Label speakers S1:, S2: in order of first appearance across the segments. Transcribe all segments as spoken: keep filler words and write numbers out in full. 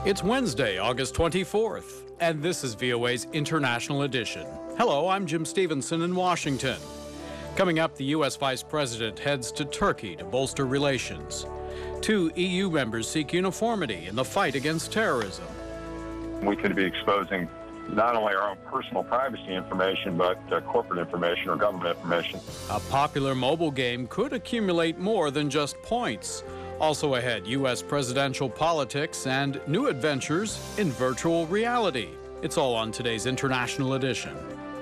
S1: It's Wednesday, August twenty-fourth, and this is V O A's International Edition. Hello, I'm Jim Stevenson in Washington. Coming up, the U S Vice President heads to Turkey to bolster relations. Two E U members seek uniformity in the fight against terrorism.
S2: We could be exposing not only our own personal privacy information, but uh, corporate information or government information.
S1: A popular mobile game could accumulate more than just points. Also ahead, U S presidential politics and new adventures in virtual reality. It's all on today's International Edition.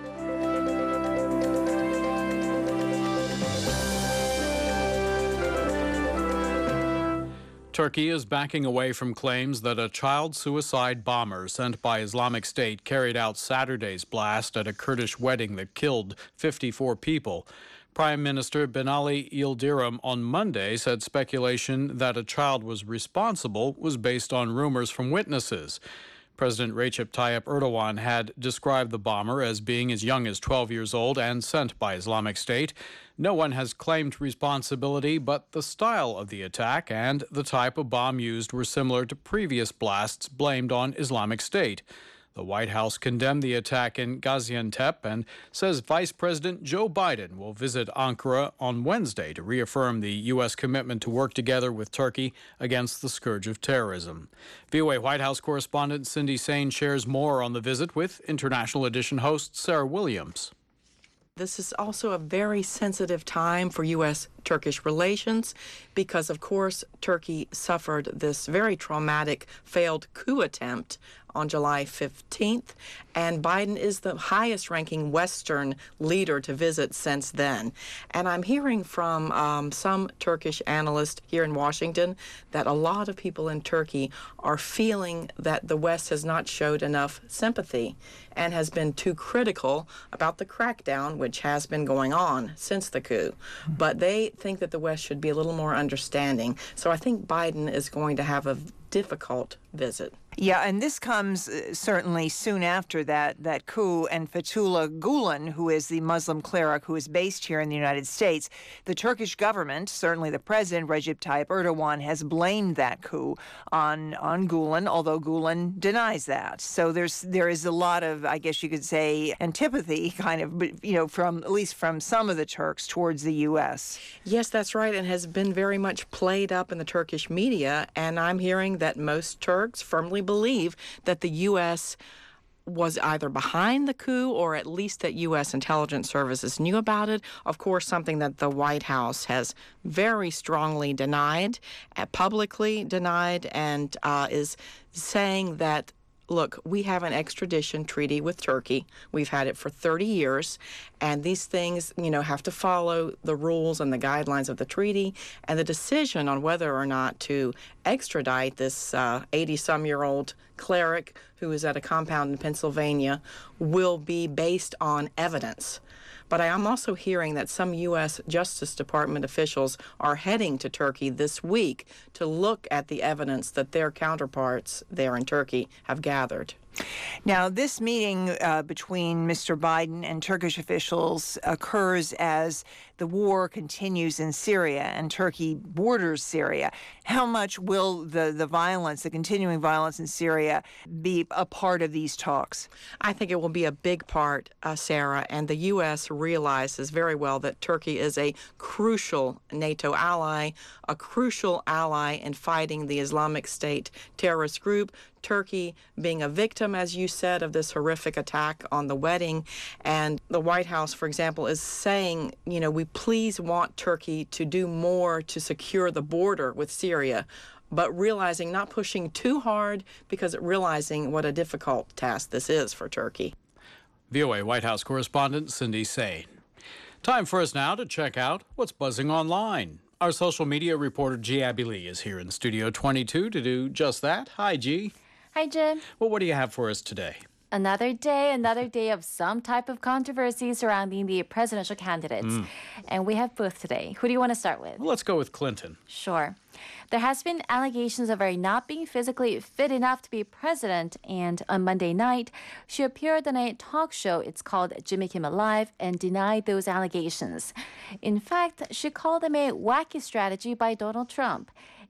S1: Turkey is backing away from claims that a child suicide bomber sent by Islamic State carried out Saturday's blast at a Kurdish wedding that killed fifty-four people. Prime Minister Binali Yildirim on Monday said speculation that a child was responsible was based on rumors from witnesses. President Recep Tayyip Erdogan had described the bomber as being as young as twelve years old and sent by Islamic State. No one has claimed responsibility, but the style of the attack and the type of bomb used were similar to previous blasts blamed on Islamic State. The White House condemned the attack in Gaziantep and says Vice President Joe Biden will visit Ankara on Wednesday to reaffirm the U S commitment to work together with Turkey against the scourge of terrorism. V O A White House correspondent Cindy Sain shares more on the visit with International Edition host Sarah Williams.
S3: This is also a very sensitive time for U S Turkish relations because, of course, Turkey suffered this very traumatic failed coup attempt on July fifteenth, and Biden is the highest-ranking Western leader to visit since then. And I'm hearing from um, some Turkish analysts here in Washington that a lot of people in Turkey are feeling that the West has not showed enough sympathy and has been too critical about the crackdown, which has been going on since the coup. But they think that the West should be a little more understanding. So I think Biden is going to have a difficult visit.
S4: Yeah, and this comes uh, certainly soon after that that coup, and Fethullah Gulen, who is the Muslim cleric who is based here in the United States, the Turkish government, certainly the president, Recep Tayyip Erdogan, has blamed that coup on on Gulen, although Gulen denies that. So there's there is a lot of, I guess you could say, antipathy, kind of, you know, from at least from some of the Turks towards the U S.
S3: Yes, that's right, and has been very much played up in the Turkish media, and I'm hearing that most Turks firmly believe that the U S was either behind the coup or at least that U S intelligence services knew about it. Of course, something that the White House has very strongly denied, uh, publicly denied, and uh, is saying that, look, we have an extradition treaty with Turkey. We've had it for thirty years, and these things, you know, have to follow the rules and the guidelines of the treaty, and the decision on whether or not to extradite this eighty-some-year-old cleric who is at a compound in Pennsylvania will be based on evidence. But I am also hearing that some U S Justice Department officials are heading to Turkey this week to look at the evidence that their counterparts there in Turkey have gathered.
S4: Now, this meeting uh, between Mister Biden and Turkish officials occurs as the war continues in Syria and Turkey borders Syria. How much will the, the violence, the continuing violence in Syria, be a part of these talks?
S3: I think it will be a big part, uh, Sarah, and the U S realizes very well that Turkey is a crucial NATO ally, a crucial ally in fighting the Islamic State terrorist group. Turkey being a victim, as you said, of this horrific attack on the wedding. And the White House, for example, is saying, you know, we please want Turkey to do more to secure the border with Syria, but realizing not pushing too hard because realizing what a difficult task this is for Turkey.
S1: V O A White House correspondent Cindy Sain. Time for us now to check out what's buzzing online. Our social media reporter G. Abby Lee is here in Studio twenty-two to do just that. Hi, G.
S5: Hi, Jim.
S1: Well, what do you have for us today?
S5: Another day, another day of some type of controversy surrounding the presidential candidates. Mm. And we have both today. Who do you want to start with?
S1: Well, let's go with Clinton.
S5: Sure. There has been allegations of her not being physically fit enough to be president, and on Monday night, she appeared on a talk show, it's called Jimmy Kimmel Live, and denied those allegations. In fact, she called them a wacky strategy by Donald Trump.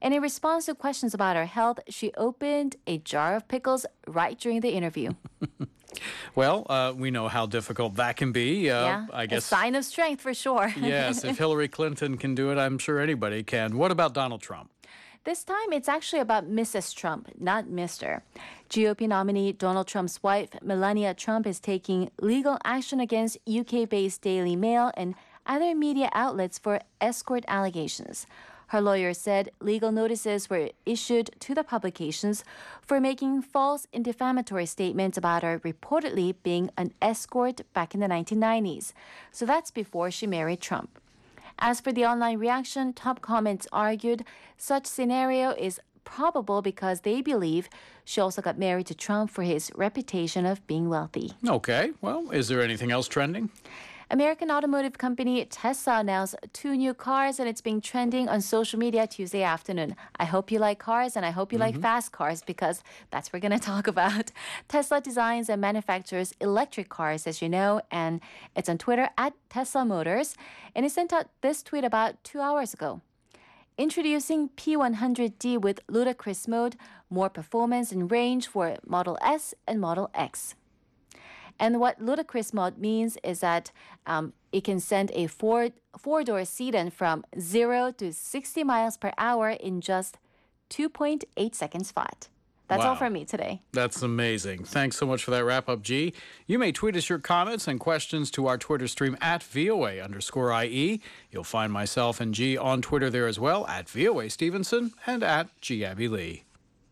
S5: And in response to questions about her health, she opened a jar of pickles right during the interview.
S1: Well, uh, we know how difficult that can be. Uh,
S5: yeah,
S1: I guess.
S5: A sign of strength for sure.
S1: Yes, if Hillary Clinton can do it, I'm sure anybody can. What about Donald Trump?
S5: This time, it's actually about Missus Trump, not Mister G O P nominee Donald Trump's wife, Melania Trump, is taking legal action against U K-based Daily Mail and other media outlets for escort allegations. Her lawyer said legal notices were issued to the publications for making false and defamatory statements about her reportedly being an escort back in the nineteen nineties. So that's before she married Trump. As for the online reaction, top comments argued such scenario is probable because they believe she also got married to Trump for his reputation of being wealthy.
S1: Okay, well, is there anything else trending?
S5: American automotive company Tesla announced two new cars, and it's been trending on social media Tuesday afternoon. I hope you like cars, and I hope you mm-hmm. like fast cars, because that's what we're going to talk about. Tesla designs and manufactures electric cars, as you know, and it's on Twitter at Tesla Motors. And it sent out this tweet about two hours ago. Introducing P one hundred D with ludicrous mode, more performance and range for Model S and Model X. And what ludicrous mode means is that um, it can send a four, four-door sedan from zero to sixty miles per hour in just two point eight seconds flat. That's
S1: wow.
S5: all from me today.
S1: That's amazing. Thanks so much for that wrap-up, G. You may tweet us your comments and questions to our Twitter stream at VOA underscore IE. You'll find myself and G on Twitter there as well, at VOA Stevenson and at G Abby Lee.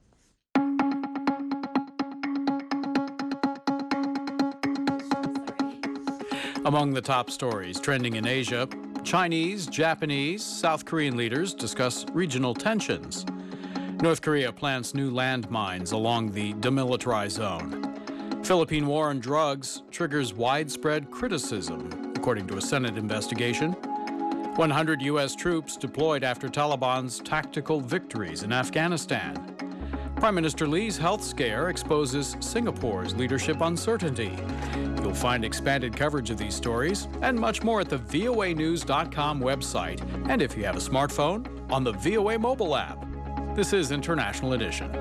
S1: Among the top stories trending in Asia, Chinese, Japanese, South Korean leaders discuss regional tensions. North Korea plants new landmines along the demilitarized zone. Philippine war on drugs triggers widespread criticism, according to a Senate investigation. one hundred U S troops deployed after Taliban's tactical victories in Afghanistan. Prime Minister Lee's health scare exposes Singapore's leadership uncertainty. You'll find expanded coverage of these stories and much more at the V O A news dot com website, and if you have a smartphone, on the V O A mobile app. This is International Edition.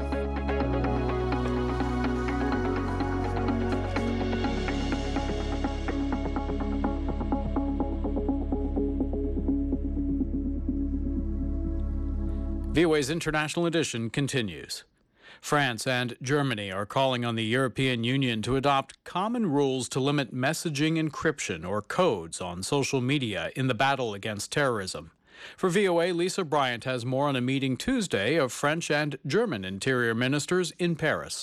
S1: V O A's International Edition continues. France and Germany are calling on the European Union to adopt common rules to limit messaging encryption or codes on social media in the battle against terrorism. For V O A, Lisa Bryant has more on a meeting Tuesday of French and German interior ministers in Paris.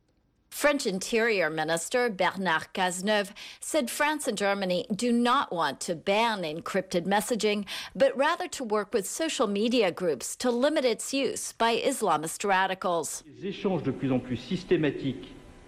S6: French Interior Minister Bernard Cazeneuve said France and Germany do not want to ban encrypted messaging, but rather to work with social media groups to limit its use by Islamist radicals.
S7: Les échanges de plus en plus systématiques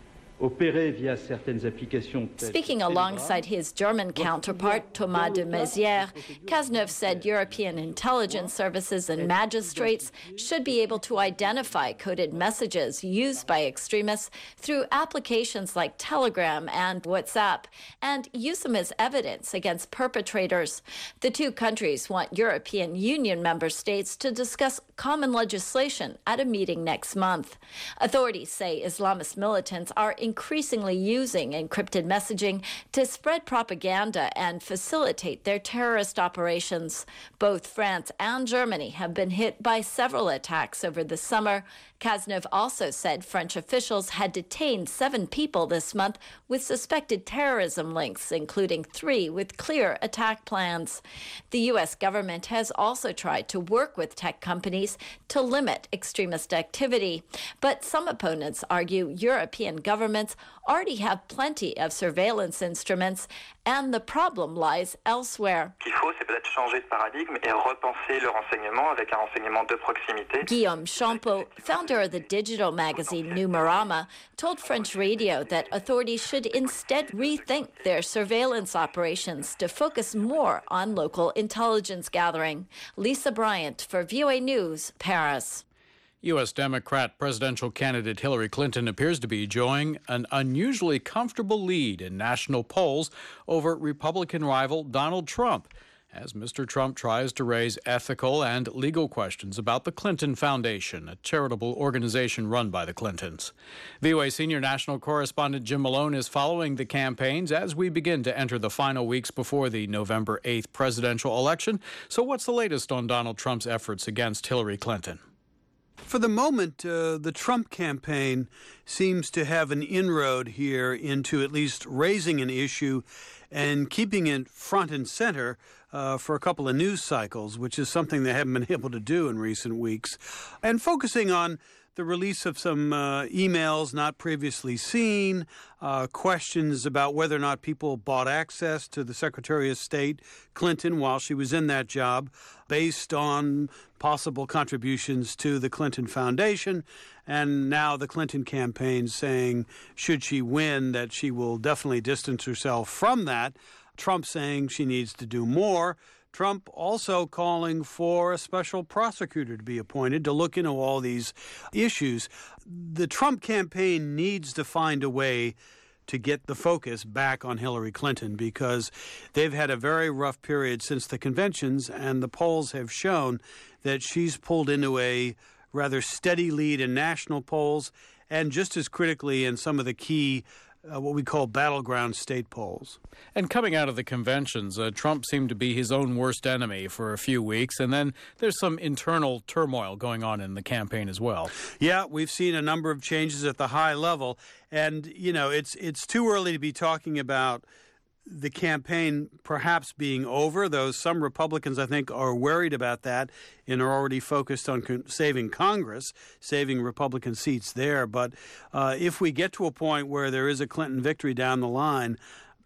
S7: opérés via certaines applications.
S6: Speaking alongside his German counterpart, Thomas de Maizière, Cazeneuve said European intelligence services and magistrates should be able to identify coded messages used by extremists through applications like Telegram and WhatsApp and use them as evidence against perpetrators. The two countries want European Union member states to discuss common legislation at a meeting next month. Authorities say Islamist militants are increasingly using encrypted messaging to spread propaganda and facilitate their terrorist operations. Both France and Germany have been hit by several attacks over the summer. Cazeneuve also said French officials had detained seven people this month with suspected terrorism links, including three with clear attack plans. The U S government has also tried to work with tech companies to limit extremist activity. But some opponents argue European governments already have plenty of surveillance instruments, and the problem lies elsewhere.
S8: Ce qu'il faut, c'est peut-être changer de paradigme et repenser le renseignement avec un renseignement de proximité.
S6: Guillaume Champeau, founder of the digital magazine Numerama, told French radio that authorities should instead rethink their surveillance operations to focus more on local intelligence gathering. Lisa Bryant for V O A News, Paris.
S1: U S Democrat presidential candidate Hillary Clinton appears to be enjoying an unusually comfortable lead in national polls over Republican rival Donald Trump. as Mister Trump tries to raise ethical and legal questions about the Clinton Foundation, a charitable organization run by the Clintons. V O A senior national correspondent Jim Malone is following the campaigns as we begin to enter the final weeks before the November eighth presidential election. So what's the latest on Donald Trump's efforts against Hillary Clinton?
S9: For the moment, uh, the Trump campaign seems to have an inroad here into at least raising an issue and keeping it front and center uh, for a couple of news cycles, which is something they haven't been able to do in recent weeks, and focusing on the release of some uh, emails not previously seen, uh, questions about whether or not people bought access to the Secretary of State, Clinton, while she was in that job, based on possible contributions to the Clinton Foundation, and now the Clinton campaign saying, should she win, that she will definitely distance herself from that. Trump saying she needs to do more. Trump also calling for a special prosecutor to be appointed to look into all these issues. The Trump campaign needs to find a way to get the focus back on Hillary Clinton because they've had a very rough period since the conventions, and the polls have shown that she's pulled into a rather steady lead in national polls and just as critically in some of the key Uh, what we call battleground state polls.
S1: And coming out of the conventions, uh, Trump seemed to be his own worst enemy for a few weeks, and then there's some internal turmoil going on in the campaign as well.
S9: Yeah, we've seen a number of changes at the high level, and, you know, it's it's too early to be talking about the campaign perhaps being over, though some Republicans, I think, are worried about that and are already focused on con- saving Congress, saving Republican seats there. But uh, if we get to a point where there is a Clinton victory down the line,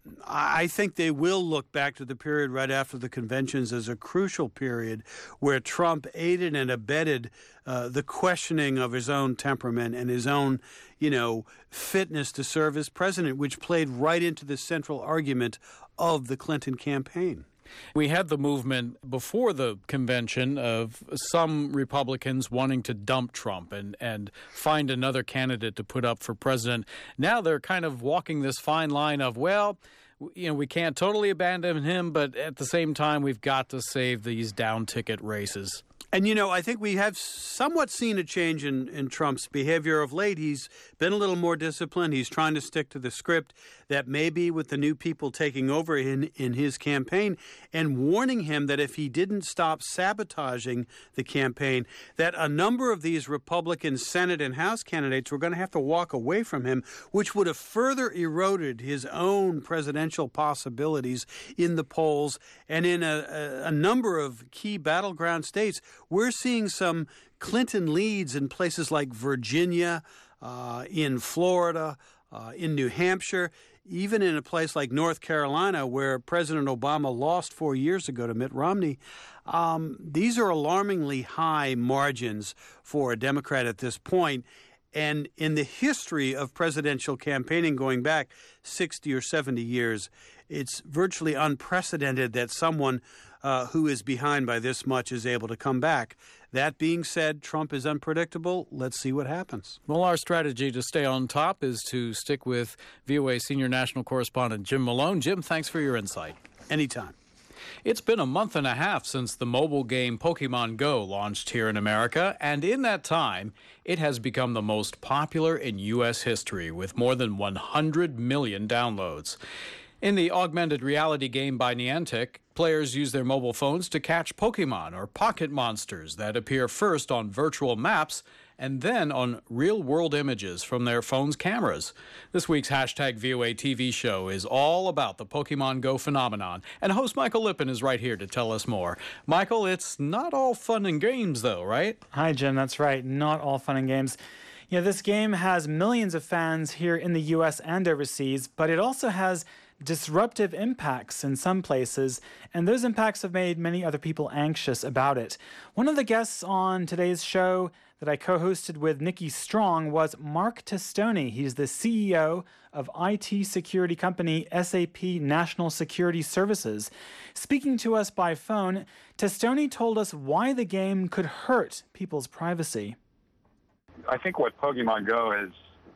S9: I think they will look back to the period right after the conventions as a crucial period where Trump aided and abetted uh, the questioning of his own temperament and his own, you know, fitness to serve as president, which played right into the central argument of the Clinton campaign.
S1: We had the movement before the convention of some Republicans wanting to dump Trump and, and find another candidate to put up for president. Now they're kind of walking this fine line of, well, you know, we can't totally abandon him, but at the same time, we've got to save these down-ticket races.
S9: And, you know, I think we have somewhat seen a change in, in Trump's behavior of late. He's been a little more disciplined. He's trying to stick to the script that maybe with the new people taking over in, in his campaign and warning him that if he didn't stop sabotaging the campaign, that a number of these Republican Senate and House candidates were going to have to walk away from him, which would have further eroded his own presidential possibilities in the polls and in a, a, a number of key battleground states. We're seeing some Clinton leads in places like Virginia, uh, in Florida, uh, in New Hampshire, even in a place like North Carolina where President Obama lost four years ago to Mitt Romney. Um, these are alarmingly high margins for a Democrat at this point. And in the history of presidential campaigning going back sixty or seventy years, it's virtually unprecedented that someone uh, who is behind by this much is able to come back. That being said, Trump is unpredictable. Let's see what happens.
S1: Well, our strategy to stay on top is to stick with V O A senior national correspondent Jim Malone. Jim, thanks for your insight.
S9: Anytime.
S1: It's been a month and a half since the mobile game Pokemon Go launched here in America, and in that time, it has become the most popular in U S history with more than one hundred million downloads. In the augmented reality game by Niantic, players use their mobile phones to catch Pokemon or pocket monsters that appear first on virtual maps and then on real-world images from their phone's cameras. This week's hashtag V O A T V show is all about the Pokemon Go phenomenon, and host Michael Lippin is right here to tell us more. Michael, it's not all fun and games, though, right?
S10: Hi, Jim. That's right. Not all fun and games. You know, this game has millions of fans here in the U S and overseas, but it also has disruptive impacts in some places, and those impacts have made many other people anxious about it. One of the guests on today's show that I co-hosted with Nikki Strong was Mark Testoni. He's the C E O of I T security company S A P National Security Services. Speaking to us by phone, Testoni told us why the game could hurt people's privacy.
S2: I think what Pokemon Go has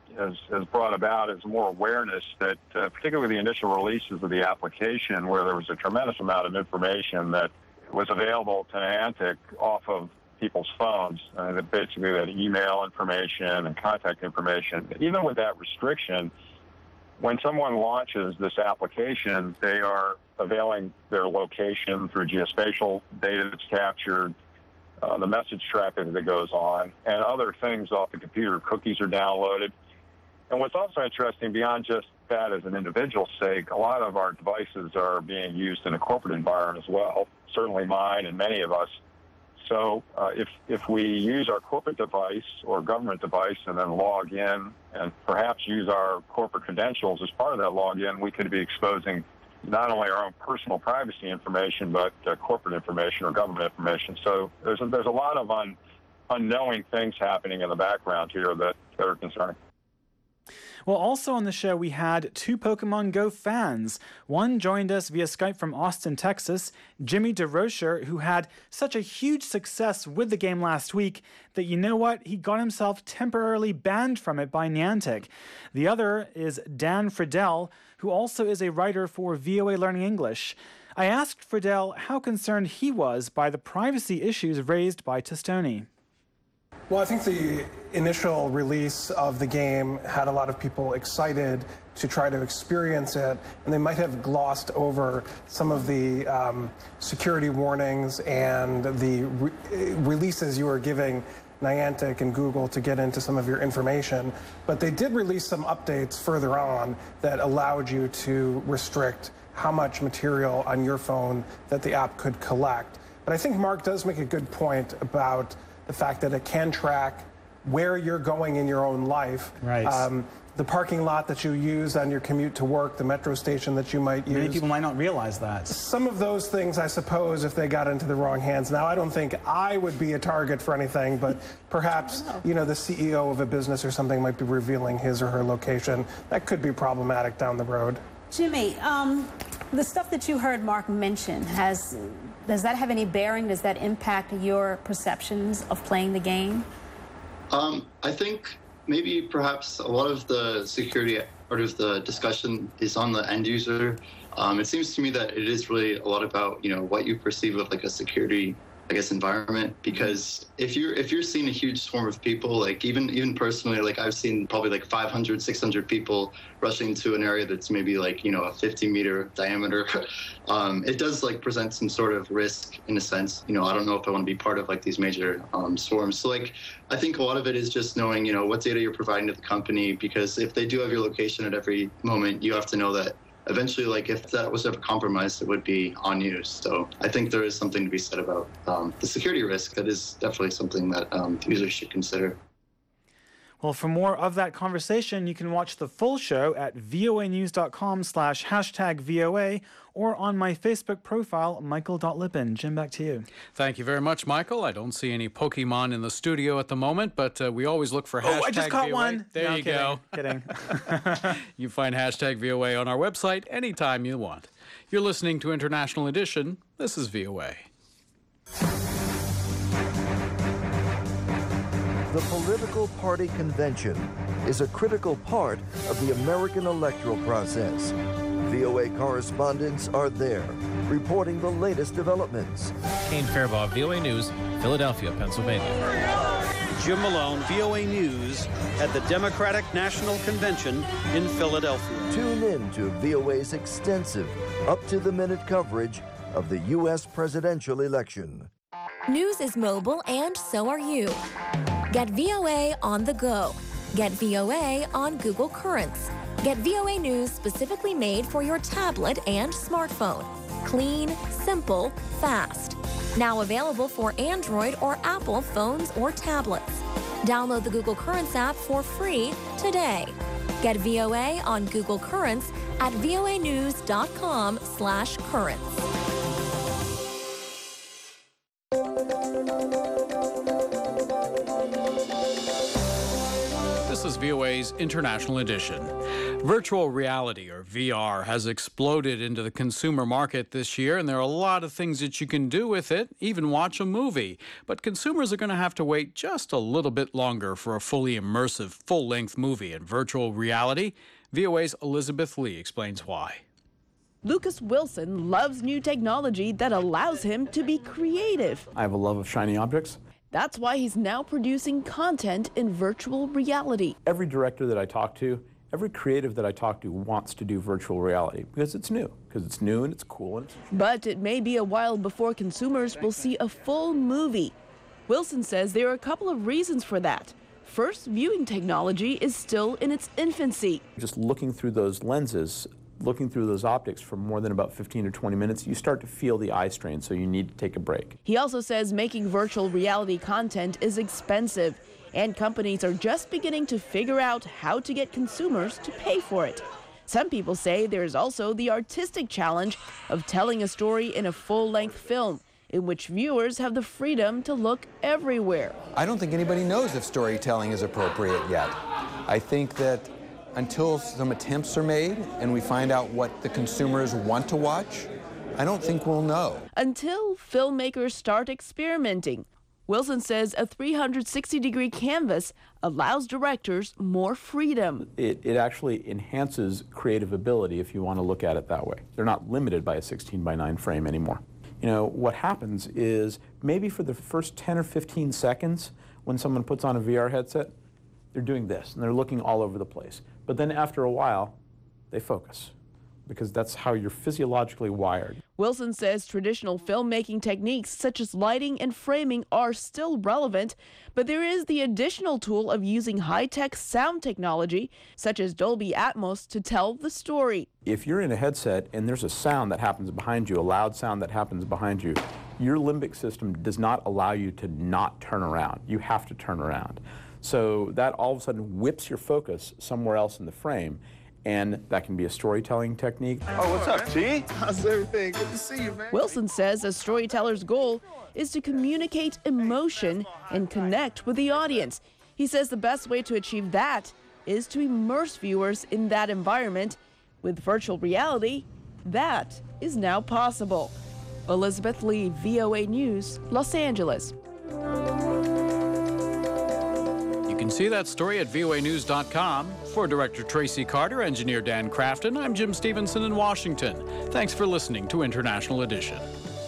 S2: has, has brought about is more awareness that, uh, particularly the initial releases of the application, where there was a tremendous amount of information that was available to Niantic off of people's phones, uh, that basically that email information and contact information. Even with that restriction, when someone launches this application, they are availing their location through geospatial data that's captured, uh, the message traffic that goes on, and other things off the computer. Cookies are downloaded. And what's also interesting, beyond just that as an individual's sake, a lot of our devices are being used in a corporate environment as well, certainly mine and many of us. So uh, if, if we use our corporate device or government device and then log in and perhaps use our corporate credentials as part of that login, we could be exposing not only our own personal privacy information, but uh, corporate information or government information. So there's a, there's a lot of un, unknowing things happening in the background here that, that are concerning.
S10: Well, also on the show, we had two Pokemon Go fans. One joined us via Skype from Austin, Texas, Jimmy DeRocher, who had such a huge success with the game last week that, you know what, he got himself temporarily banned from it by Niantic. The other is Dan Friedel, who also is a writer for V O A Learning English. I asked Friedel how concerned he was by the privacy issues raised by Testoni.
S11: Well, I think the initial release of the game had a lot of people excited to try to experience it, and they might have glossed over some of the um, security warnings and the re releases you were giving Niantic and Google to get into some of your information. But they did release some updates further on that allowed you to restrict how much material on your phone that the app could collect. But I think Mark does make a good point about the fact that it can track where you're going in your own life.
S12: Right.
S11: Um, the parking lot that you use on your commute to work, the metro station that you might use.
S12: Many people might not realize that.
S11: Some of those things, I suppose, if they got into the wrong hands. Now, I don't think I would be a target for anything, but perhaps, you know, the C E O of a business or something might be revealing his or her location. That could be problematic down the road.
S13: Jimmy, um, the stuff that you heard Mark mention, has, does that have any bearing? Does that impact your perceptions of playing the game?
S14: Um, I think maybe perhaps a lot of the security part of the discussion is on the end user. Um, it seems to me that it is really a lot about, you know, what you perceive of like a security, I guess, environment. Because if you're if you're seeing a huge swarm of people, like even even personally, like I've seen probably like five hundred, six hundred people rushing to an area that's maybe like, you know, a fifty meter diameter, um, it does like present some sort of risk in a sense. You know, I don't know if I want to be part of like these major um, swarms. So like, I think a lot of it is just knowing, you know, what data you're providing to the company, because if they do have your location at every moment, you have to know that eventually, like, if that was ever compromised, it would be on you. So I think there is something to be said about um, the security risk. That is definitely something that um, users should consider.
S10: Well, for more of that conversation, you can watch the full show at voanews.com slash hashtag VOA or on my Facebook profile, Michael Lippin. Jim, back to you.
S1: Thank you very much, Michael. I don't see any Pokemon in the studio at the moment, but uh, we always look for hashtag V O A.
S10: Oh, I just caught
S1: V O A.
S10: one.
S1: There
S10: no,
S1: you
S10: kidding,
S1: go.
S10: Kidding.
S1: You find hashtag V O A on our website anytime you want. You're listening to International Edition. This is V O A.
S15: The political party convention is a critical part of the American electoral process. V O A correspondents are there, reporting the latest developments.
S16: Kane Fairbaugh, V O A News, Philadelphia, Pennsylvania.
S17: Jim Malone, V O A News, at the Democratic National Convention in Philadelphia.
S15: Tune in to V O A's extensive, up-to-the-minute coverage of the U S presidential election.
S18: News is mobile, and so are you. Get V O A on the go. Get V O A on Google Currents. Get V O A News specifically made for your tablet and smartphone. Clean, simple, fast. Now available for Android or Apple phones or tablets. Download the Google Currents app for free today. Get V O A on Google Currents at voanews.com slash currents.
S1: This This is V O A's International Edition. Virtual reality, or V R, has exploded into the consumer market this year, and there are a lot of things that you can do with it, even watch a movie. But consumers are going to have to wait just a little bit longer for a fully immersive, full-length movie in virtual reality. V O A's Elizabeth Lee explains why.
S12: Lucas Wilson loves new technology that allows him to be creative.
S19: I have a love of shiny objects.
S12: That's why he's now producing content in virtual reality.
S19: Every director that I talk to, every creative that I talk to wants to do virtual reality because it's new, because it's new and it's cool. And it's
S12: but it may be a while before consumers will see a full movie. Wilson says there are a couple of reasons for that. First, viewing technology is still in its infancy.
S19: Just looking through those lenses, looking through those optics for more than about fifteen or twenty minutes, you start to feel the eye strain, so you need to take a break.
S12: He also says making virtual reality content is expensive, and companies are just beginning to figure out how to get consumers to pay for it. Some people say there's also the artistic challenge of telling a story in a full-length film, in which viewers have the freedom to look everywhere.
S20: I don't think anybody knows if storytelling is appropriate yet. I think that until some attempts are made and we find out what the consumers want to watch, I don't think we'll know.
S12: Until filmmakers start experimenting. Wilson says a three hundred sixty degree canvas allows directors more freedom.
S19: It, it actually enhances creative ability if you want to look at it that way. They're not limited by a sixteen by nine frame anymore. You know, what happens is maybe for the first ten or fifteen seconds when someone puts on a V R headset, they're doing this and they're looking all over the place. But then after a while, they focus because that's how you're physiologically wired.
S12: Wilson says traditional filmmaking techniques such as lighting and framing are still relevant, but there is the additional tool of using high-tech sound technology such as Dolby Atmos to tell the story.
S19: If you're in a headset and there's a sound that happens behind you, a loud sound that happens behind you, your limbic system does not allow you to not turn around. You have to turn around. So that all of a sudden whips your focus somewhere else in the frame, and that can be a storytelling technique.
S21: Oh, what's up, T? How's everything? Good to see you, man.
S12: Wilson says a storyteller's goal is to communicate emotion and connect with the audience. He says the best way to achieve that is to immerse viewers in that environment. With virtual reality, that is now possible. Elizabeth Lee, V O A News, Los Angeles.
S1: You can see that story at V O A news dot com. For Director Tracy Carter, Engineer Dan Crafton, I'm Jim Stevenson in Washington. Thanks for listening to International Edition.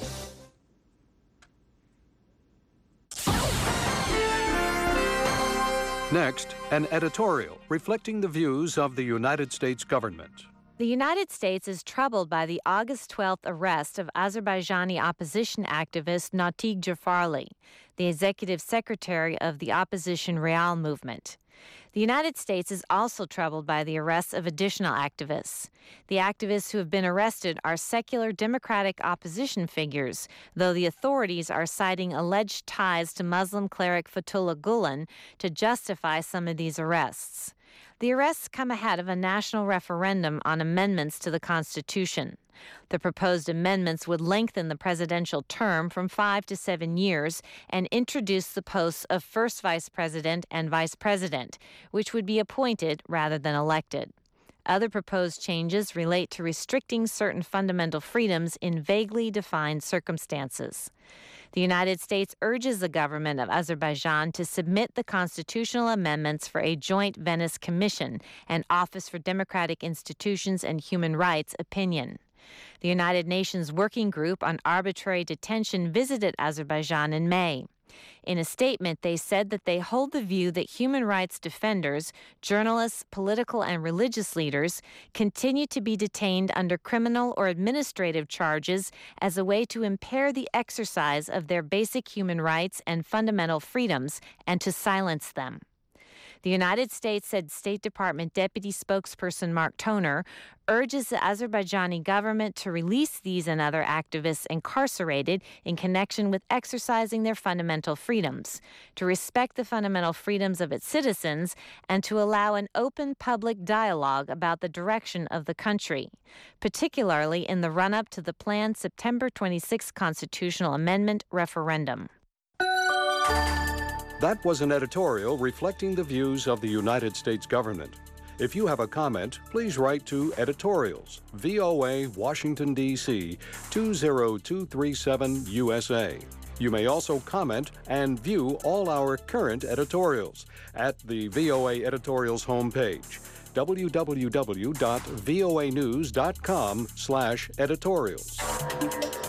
S17: Next, an editorial reflecting the views of the United States government.
S22: The United States is troubled by the August twelfth arrest of Azerbaijani opposition activist Natig Jafarli, the executive secretary of the opposition Real movement. The United States is also troubled by the arrests of additional activists. The activists who have been arrested are secular democratic opposition figures, though the authorities are citing alleged ties to Muslim cleric Fethullah Gulen to justify some of these arrests. The arrests come ahead of a national referendum on amendments to the Constitution. The proposed amendments would lengthen the presidential term from five to seven years and introduce the posts of first vice president and vice president, which would be appointed rather than elected. Other proposed changes relate to restricting certain fundamental freedoms in vaguely defined circumstances. The United States urges the government of Azerbaijan to submit the constitutional amendments for a joint Venice Commission and Office for Democratic Institutions and Human Rights opinion. The United Nations Working Group on Arbitrary Detention visited Azerbaijan in May. In a statement, they said that they hold the view that human rights defenders, journalists, political and religious leaders continue to be detained under criminal or administrative charges as a way to impair the exercise of their basic human rights and fundamental freedoms and to silence them. The United States, said State Department Deputy Spokesperson Mark Toner, urges the Azerbaijani government to release these and other activists incarcerated in connection with exercising their fundamental freedoms, to respect the fundamental freedoms of its citizens, and to allow an open public dialogue about the direction of the country, particularly in the run-up to the planned September twenty-sixth constitutional amendment referendum.
S3: That was an editorial reflecting the views of the United States government. If you have a comment, please write to Editorials, V O A, Washington, D C two zero two three seven U S A. You may also comment and view all our current editorials at the V O A Editorials homepage, w w w dot v o a news dot com slash editorials.